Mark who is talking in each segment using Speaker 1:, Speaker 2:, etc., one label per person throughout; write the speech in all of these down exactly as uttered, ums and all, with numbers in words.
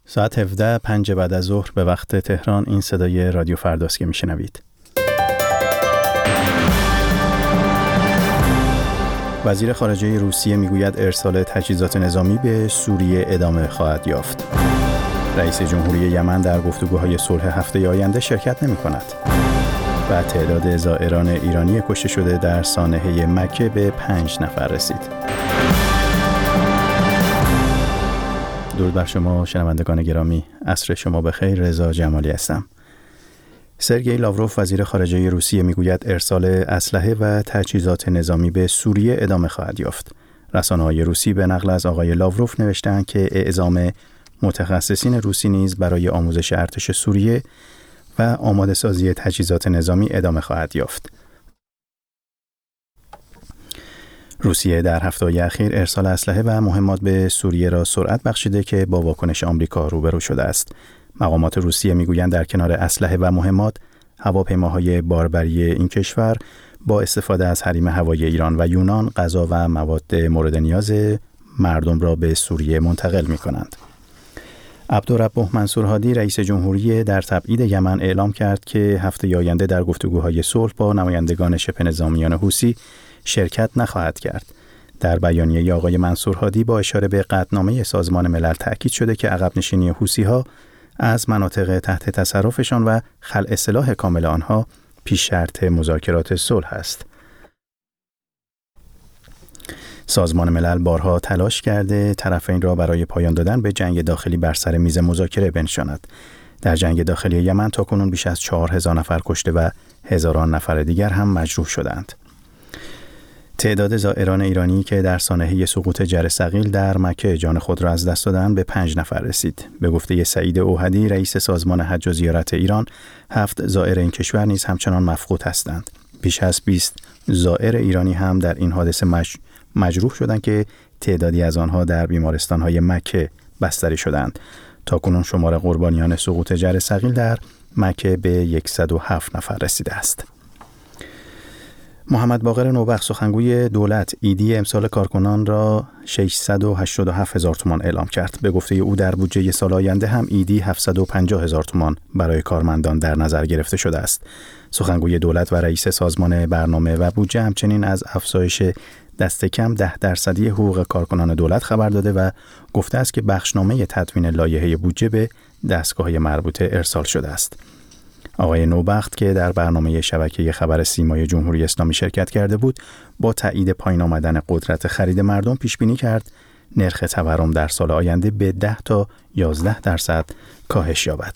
Speaker 1: ساعت هفده پنج بعد از ظهر به وقت تهران این صدای رادیو فرداست که میشنوید. وزیر خارجه روسیه میگوید ارسال تجهیزات نظامی به سوریه ادامه خواهد یافت. رئیس جمهوری یمن در گفتگوهای صلح هفته آینده شرکت نمی کند. و تعداد زائران ایرانی کشته شده در سانحه مکه به پنج نفر رسید. درود بر شما شنوندگان گرامی، عصر شما بخیر. رضا جمالی هستم. سرگئی لاوروف وزیر خارجه روسیه میگوید ارسال اسلحه و تجهیزات نظامی به سوریه ادامه خواهد یافت. رسانه‌های روسی به نقل از آقای لاوروف نوشتند که اعزام متخصصین روسی نیز برای آموزش ارتش سوریه و آماده سازی تجهیزات نظامی ادامه خواهد یافت. روسیه در هفته‌های اخیر ارسال اسلحه و مهمات به سوریه را سرعت بخشیده که با واکنش آمریکا روبرو شده است. مقامات روسیه میگویند در کنار اسلحه و مهمات، هواپیماهای باربری این کشور با استفاده از حریم هوایی ایران و یونان غذا و مواد مورد نیاز مردم را به سوریه منتقل می‌کنند. عبدالرب منصور هادی رئیس جمهوری در تبعید یمن اعلام کرد که هفته آینده در گفتگوهای صلح با نمایندگان شبه نظامیان حوثی شرکت نخواهد کرد. در بیانیه آقای منصور هادی با اشاره به قطعنامه سازمان ملل تأکید شده که عقب نشینی حوثی‌ها از مناطق تحت تصرفشان و خلع سلاح کامل آنها پیش شرط مذاکرات صلح است. سازمان ملل بارها تلاش کرده طرفین را برای پایان دادن به جنگ داخلی بر سر میز مذاکره بنشاند. در جنگ داخلی یمن تاکنون بیش از چهار هزار نفر کشته و هزاران نفر دیگر هم مجروح شدند. تعداد زائران ایرانی که در سانحه سقوط جره ثقیل در مکه جان خود را از دست دادند به پنج نفر رسید. به گفته سعید اوحدی رئیس سازمان حج و زیارت ایران، هفت زائر این کشور نیز همچنان مفقود هستند. بیش از بیست زائر ایرانی هم در این حادثه مج... مجروح شدند که تعدادی از آنها در بیمارستان‌های مکه بستری شدند. تاکنون شمار قربانیان سقوط جره ثقیل در مکه به صد و هفت نفر رسیده است. محمد باقر نوبخت سخنگوی دولت ایدی امسال کارکنان را ششصد و هشتاد و هفت هزار تومان اعلام کرد. به گفته او در بودجه سال آینده هم ایدی هفتصد و پنجاه هزار تومان برای کارمندان در نظر گرفته شده است. سخنگوی دولت و رئیس سازمان برنامه و بودجه همچنین از افزایش دست کم ده درصدی حقوق کارکنان دولت خبر داده و گفته است که بخشنامه تدوین لایحه بودجه به دستگاه مربوطه ارسال شده است. آقای نوبخت که در برنامه شبکه خبر سیمای جمهوری اسلامی شرکت کرده بود، با تایید پایین آمدن قدرت خرید مردم پیش بینی کرد نرخ تورم در سال آینده به ده تا یازده درصد کاهش یابد.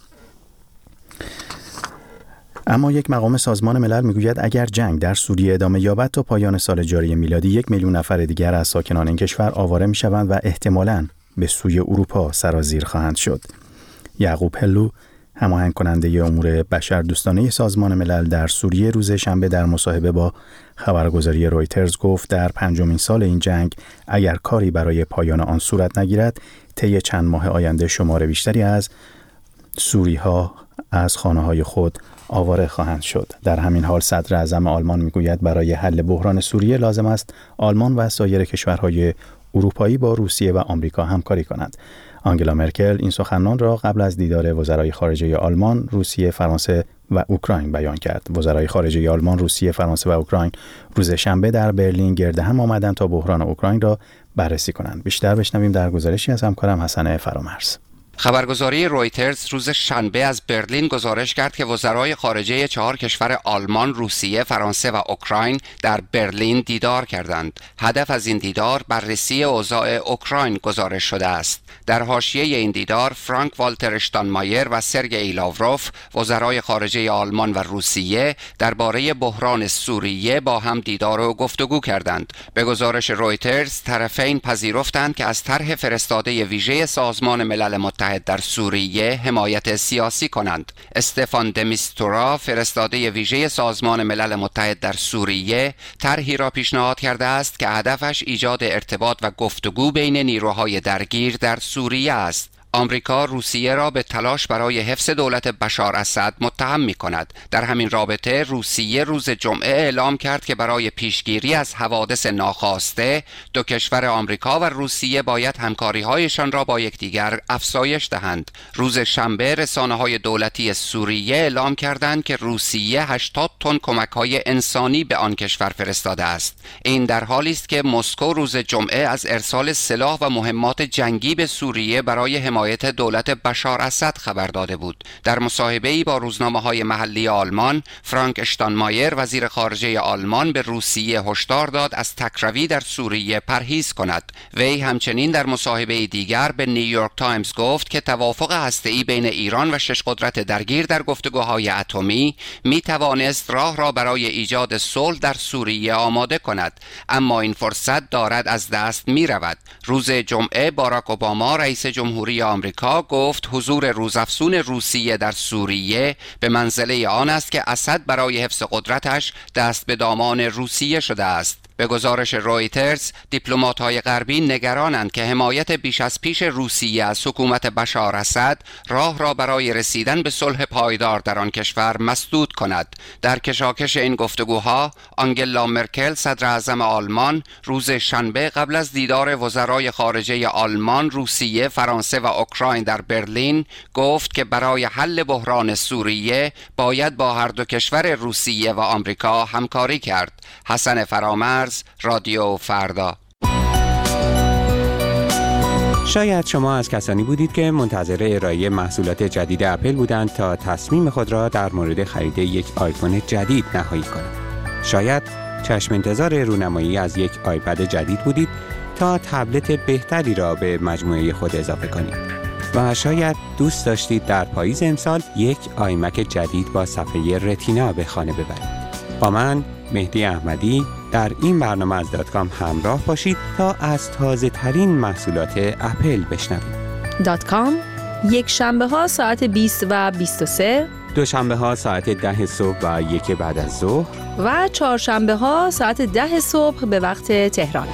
Speaker 1: اما یک مقام سازمان ملل میگوید اگر جنگ در سوریه ادامه یابد تا پایان سال جاری میلادی یک میلیون نفر دیگر از ساکنان این کشور آواره میشوند و احتمالاً به سوی اروپا سرازیر خواهند شد. یعقوب هلو هماهنگ کننده امور بشردوستانه سازمان ملل در سوریه روز شنبه در مصاحبه با خبرگزاری رویترز گفت در پنجمین سال این جنگ اگر کاری برای پایان آن صورت نگیرد طی چند ماه آینده شمار بیشتری از سوری‌ها از خانه‌های خود آواره خواهند شد. در همین حال صدر اعظم آلمان میگوید برای حل بحران سوریه لازم است آلمان و سایر کشورهای اروپایی با روسیه و آمریکا همکاری کنند. آنگلا مرکل این سخنان را قبل از دیدار وزرای خارجه آلمان، روسیه، فرانسه و اوکراین بیان کرد. وزرای خارجه آلمان، روسیه، فرانسه و اوکراین روز شنبه در برلین گرد هم آمدند تا بحران اوکراین را بررسی کنند. بیشتر بشنویم در گزارشی از همکارم حسن فرامرز.
Speaker 2: خبرگزاری رویترز روز شنبه از برلین گزارش کرد که وزرای خارجه چهار کشور آلمان، روسیه، فرانسه و اوکراین در برلین دیدار کردند. هدف از این دیدار بررسی اوضاع اوکراین گزارش شده است. در حاشیه این دیدار فرانک والتر اشتاینمایر و سرگئی لاوروف وزرای خارجه آلمان و روسیه درباره بحران سوریه با هم دیدار و گفتگو کردند. به گزارش رویترز طرفین پذیرفتند که از طرح فرستاده ویژه سازمان ملل متحد در سوریه حمایت سیاسی کنند. استفان دمیستورا فرستاده ویژه سازمان ملل متحد در سوریه طرحی را پیشنهاد کرده است که هدفش ایجاد ارتباط و گفتگو بین نیروهای درگیر در سوریه است. آمریکا روسیه را به تلاش برای حفظ دولت بشار اسد متهم می‌کند. در همین رابطه روسیه روز جمعه اعلام کرد که برای پیشگیری از حوادث ناخواسته دو کشور آمریکا و روسیه باید همکاری‌هایشان را با یکدیگر افزایش دهند. روز شنبه رسانه‌های دولتی سوریه اعلام کردند که روسیه هشتاد تن کمک‌های انسانی به آن کشور فرستاده است. این در حالی است که مسکو روز جمعه از ارسال سلاح و مهمات جنگی به سوریه برای حمایت دولت بشار اسد خبر داده بود. در مصاحبه‌ای با روزنامه‌های محلی آلمان، فرانک اشتانمایر وزیر خارجه آلمان به روسیه هشدار داد از تکروی در سوریه پرهیز کند. وی همچنین در مصاحبه دیگر به نیویورک تایمز گفت که توافق هسته‌ای بین ایران و شش قدرت درگیر در گفتگوهای اتمی می توانست راه را برای ایجاد صلح در سوریه آماده کند، اما این فرصت دارد از دست می رود. روز جمعه باراک اوباما رئیس جمهوری آمریکا گفت حضور روزافزون روسیه در سوریه به منزله آن است که اسد برای حفظ قدرتش دست به دامان روسیه شده است. به گزارش رویترز، دیپلمات‌های غربی نگرانند که حمایت بیش از پیش روسیه از حکومت بشار اسد راه را برای رسیدن به صلح پایدار در آن کشور مسدود کند. در کشاکش این گفتگوها، آنگلا مرکل صدر اعظم آلمان روز شنبه قبل از دیدار وزرای خارجه آلمان، روسیه، فرانسه و اوکراین در برلین گفت که برای حل بحران سوریه باید با هر دو کشور روسیه و آمریکا همکاری کرد. حسن فرامرز، رادیو فردا.
Speaker 3: شاید شما از کسانی بودید که منتظر ارائه محصولات جدید اپل بودند تا تصمیم خود را در مورد خرید یک آیفون جدید نهایی کنند. شاید چشم انتظار رونمایی از یک آیپد جدید بودید تا تبلت بهتری را به مجموعه خود اضافه کنید. و شاید دوست داشتید در پاییز امسال یک آیمک جدید با صفحه رتینا به خانه ببرید. با من مهدی احمدی در این برنامه از دات کام همراه باشید تا از تازه ترین محصولات اپل بشنوید.
Speaker 4: دات کام یک شنبه ها ساعت بیست و بیست و سه،
Speaker 3: دوشنبه ها ساعت ده صبح و یک بعد از ظهر
Speaker 4: و چهارشنبه ها ساعت ده صبح به وقت تهران.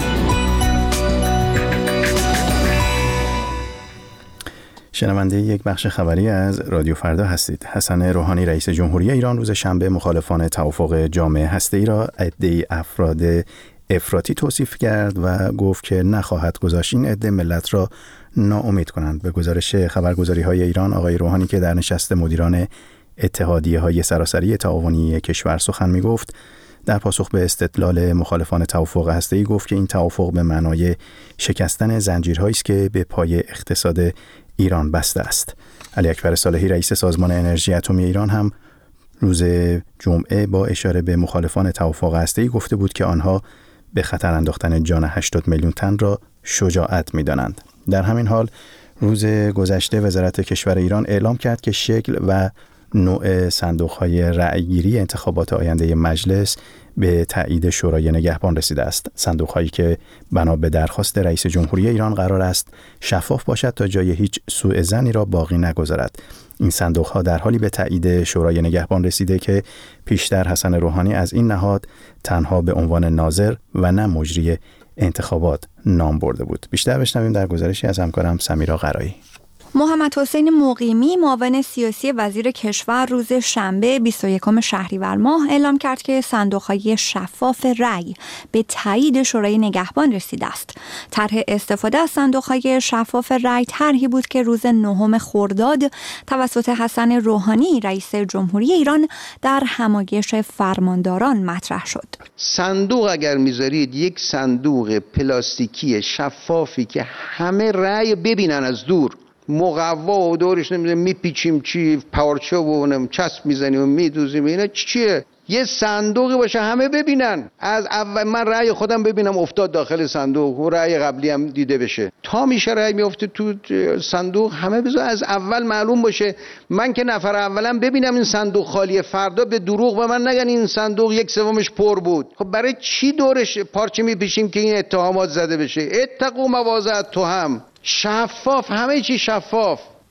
Speaker 1: شنونده یک بخش خبری از رادیو فردا هستید. حسن روحانی رئیس جمهوری ایران روز شنبه مخالفان توافق جامع هسته‌ای را عده افراد افراطی توصیف کرد و گفت که نخواهد گذاشت این عده ملت را ناامید کنند. به گزارش خبرگزاری‌های ایران، آقای روحانی که در نشست مدیران اتحادیه‌های سراسری تعاونی کشور سخن می‌گفت، در پاسخ به استدلال مخالفان توافق هسته‌ای گفت که این توافق به معنای شکستن زنجیرهایی است که به پای اقتصاد ایران بسته است. علی اکبر صالحی رئیس سازمان انرژی اتمی ایران هم روز جمعه با اشاره به مخالفان توافق هسته‌ای گفته بود که آنها به خطر انداختن جان هشتاد میلیون تن را شجاعت می‌دانند. در همین حال روز گذشته وزارت کشور ایران اعلام کرد که شکل و نوع صندوق‌های رأی‌گیری انتخابات آینده مجلس به تایید شورای نگهبان رسیده است. صندوق‌هایی که بنا به درخواست رئیس جمهوری ایران قرار است شفاف باشد تا جای هیچ سوء ظنی را باقی نگذارد. این صندوق‌ها در حالی به تایید شورای نگهبان رسیده که پیشتر حسن روحانی از این نهاد تنها به عنوان ناظر و نه مجری انتخابات نام برده بود. بیشتر بشنویم در گزارشی از همکارم سمیرا قرایی.
Speaker 5: محمد حسین مقیمی معاون سیاسی وزیر کشور روز شنبه بیست و یکم شهریور ماه اعلام کرد که صندوق‌های شفاف رأی به تایید شورای نگهبان رسیده است. طرح استفاده از صندوق‌های شفاف رأی طرحی بود که روز نهم خرداد توسط حسن روحانی رئیس جمهوری ایران در همایش فرمانداران مطرح شد.
Speaker 6: صندوق اگر میذارید یک صندوق پلاستیکی شفافی که همه رأی ببینن از دور، مقوا و دورش نمیدونم میپیچیم چی پارچه و اونم چسب میزنیم و میدوزیم، اینا چیه؟ یه صندوقی باشه همه ببینن، از اول من رأی خودم ببینم افتاد داخل صندوق و رأی قبلی هم دیده بشه، تا میشه رأی میفته تو صندوق همه بذار از اول معلوم باشه. من که نفر اولم ببینم این صندوق خالیه، فردا به دروغ به من نگن این صندوق یک سومش پر بود. خب برای چی دورش پارچه میپیچیم که این اتهامات زده بشه؟ اتقوا مواضع التهم. شفاف، همه چی شفاف.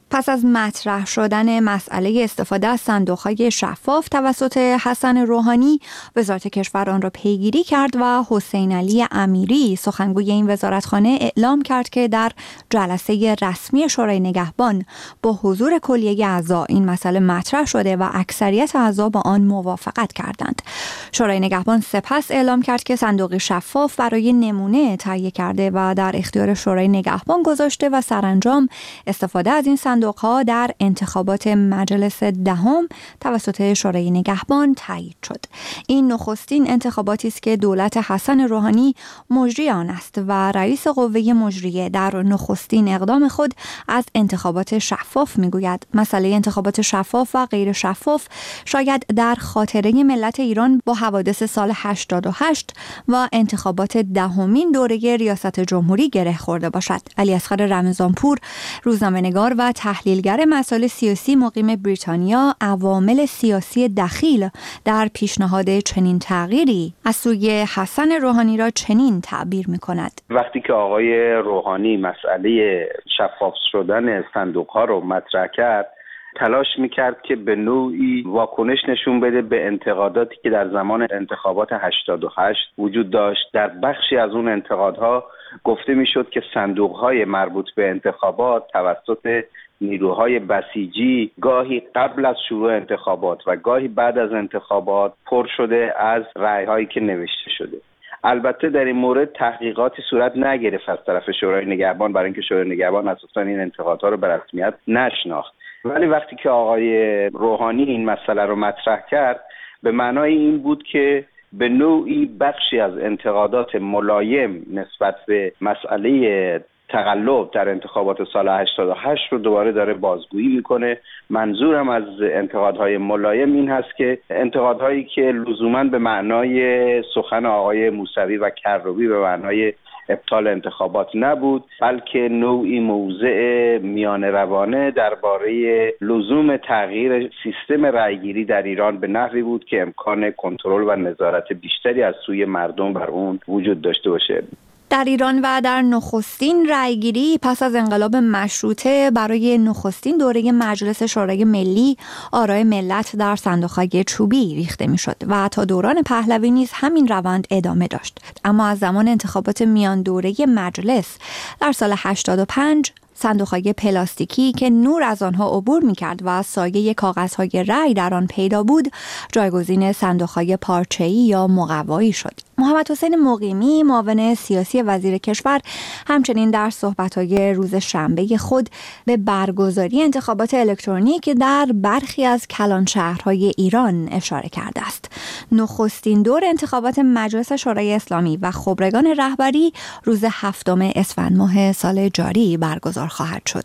Speaker 5: پس از مطرح شدن مسئله استفاده از صندوق‌های شفاف توسط حسن روحانی، وزارت کشور آن را پیگیری کرد و حسین علی امیری سخنگوی این وزارتخانه اعلام کرد که در جلسه رسمی شورای نگهبان با حضور کلیه اعضا این مسئله مطرح شده و اکثریت اعضا با آن موافقت کردند. شورای نگهبان سپس اعلام کرد که صندوق شفاف برای نمونه تهیه کرده و در اختیار شورای نگهبان گذاشته و سرانجام استفاده از این صندوق‌ها در انتخابات مجلس دهم توسط شورای نگهبان تایید شد. این نخستین انتخاباتی است که دولت حسن روحانی مجری آن است و رئیس قوه مجریه در نخستین اقدام خود از انتخابات شفاف میگوید. مسئله انتخابات شفاف و غیر شفاف شاید در خاطره ملت ایران با حوادث سال هشتاد و هشت و انتخابات دهمین دوره ریاست جمهوری گره خورده باشد. علیاصغر رمضانپور، روزنامه‌نگار و تحلیلگر مسائل سیاسی مقیم بریتانیا، عوامل سیاسی دخیل در پیشنهاد چنین تغییری از سوی حسن روحانی را چنین تعبیر می‌کند.
Speaker 7: وقتی که آقای روحانی مسئله شفاف شدن صندوق‌ها رو مطرح کرد، تلاش میکرد که به نوعی واکنش نشون بده به انتقاداتی که در زمان انتخابات هشتاد و هشت وجود داشت. در بخشی از اون انتقادها گفته میشد که صندوق‌های مربوط به انتخابات توسط نیروهای بسیجی گاهی قبل از شروع انتخابات و گاهی بعد از انتخابات پر شده از رأی‌هایی که نوشته شده. البته در این مورد تحقیقاتی صورت نگرفت از طرف شورای نگهبان، برای اینکه شورای نگهبان اساساً این انتقادها رو به رسمیت نشناخت. ولی وقتی که آقای روحانی این مسئله رو مطرح کرد، به معنای این بود که به نوعی بخشی از انتقادات ملایم نسبت به مسئله تقلب در انتخابات سال هشتاد و هشت رو دوباره داره بازگویی میکنه. منظورم از انتقادهای ملایم این هست که انتقادهایی که لزوماً به معنای سخن آقای موسوی و کروبی به معنای ابطال انتخابات نبود، بلکه نوعی موضع میان روانه درباره لزوم تغییر سیستم رأیگیری در ایران به نحوی بود که امکان کنترل و نظارت بیشتری از سوی مردم بر اون وجود داشته باشه.
Speaker 5: در ایران و در نخستین رأیگیری پس از انقلاب مشروطه برای نخستین دوره مجلس شورای ملی آرای ملت در صندوق‌های چوبی ریخته می‌شد و تا دوران پهلوی نیز همین روند ادامه داشت. اما از زمان انتخابات میان دوره مجلس در سال هشتاد و پنج صندوق‌های پلاستیکی که نور از آنها عبور می‌کرد و سایه کاغذهای رأی در آن پیدا بود، جایگزین صندوق‌های پارچه‌ای یا مقوایی شد. محمد حسین مقیمی، معاون سیاسی وزیر کشور، همچنین در صحبت‌های روز شنبه خود به برگزاری انتخابات الکترونیک در برخی از کلان شهرهای ایران اشاره کرده است. نخستین دور انتخابات مجلس شورای اسلامی و خبرگان رهبری روز هفتم اسفند ماه سال جاری برگزار خواهد شد.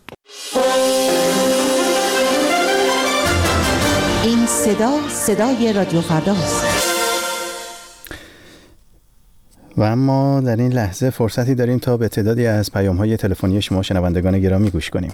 Speaker 8: این صدا صدای رادیو فرداست.
Speaker 1: و اما در این لحظه فرصتی داریم تا به تعدادی از پیام‌های تلفنی شما شنوندگان گرامی گوش کنیم.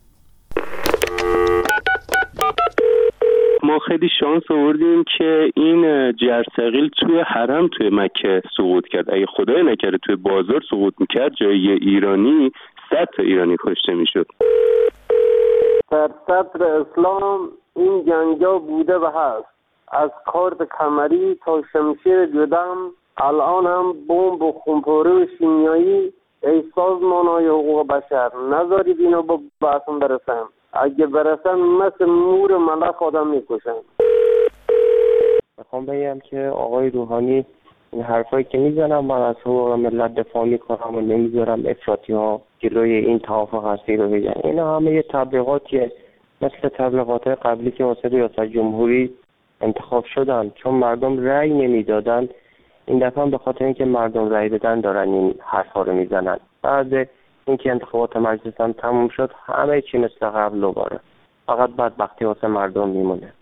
Speaker 9: ما خیلی شانس آوردیم که این جرثقیل توی حرم توی مکه سقوط کرد. اگه خدای نکرده توی بازار سقوط میکرد، جای ایرانی صد تا ایرانی کشته میشد.
Speaker 10: در صدر اسلام این جنگا بوده و هست، از کارد کمری تا شمشیر جدم، الان هم بمب و خونپاره و شیمیایی. ای سازمان‌های حقوق بشر، نذارید اینو با بحثم برسن. اگه برسن مثل مور ملخ آدم میکشن.
Speaker 11: میخوام بگم که آقای روحانی این حرفایی که میزنم، من از حقوق ملت دفاع میکنم و نمیذارم افراطی ها جلوی این توافق هستی رو بگن. اینا همه یه تبلیغاتیه، مثل تبلیغات قبلی که واسه ریاست جمهوری انتخاب شدن، چون مردم رأی نمیدادن. این دفعه به خاطر اینکه مردم رأی بدن دارن این حرفا رو میزنن. بعد اینکه انتخابات مجلس هم تموم شد، همه چی مثل قبل دوباره، فقط بدبختی واسه مردم میمونه.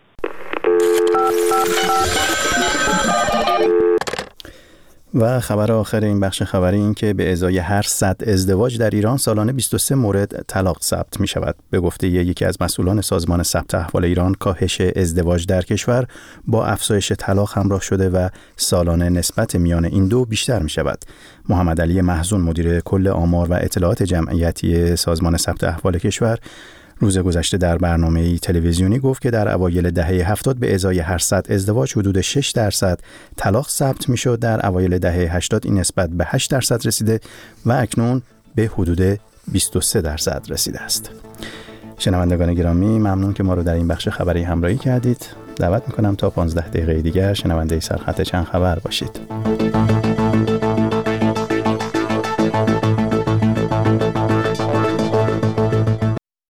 Speaker 1: و خبر آخر این بخش خبری این که به ازای هر صد ازدواج در ایران سالانه بیست و سه مورد طلاق ثبت می شود. به گفته یکی از مسئولان سازمان ثبت احوال ایران، کاهش ازدواج در کشور با افزایش طلاق همراه شده و سالانه نسبت میان این دو بیشتر می شود. محمد علی محزون، مدیر کل آمار و اطلاعات جمعیتی سازمان ثبت احوال کشور، روز گذشته در برنامه‌ای تلویزیونی گفت که در اوایل دهه هفتاد به ازای هر صد ازدواج حدود شش درصد طلاق ثبت می‌شد. در اوایل دهه هشتاد این نسبت به هشت درصد رسیده و اکنون به حدود بیست و سه درصد رسیده است. شنوندگان گرامی، ممنون که ما رو در این بخش خبری همراهی کردید. دعوت می‌کنم تا پانزده دقیقه دیگر شنونده سرخط چند خبر باشید.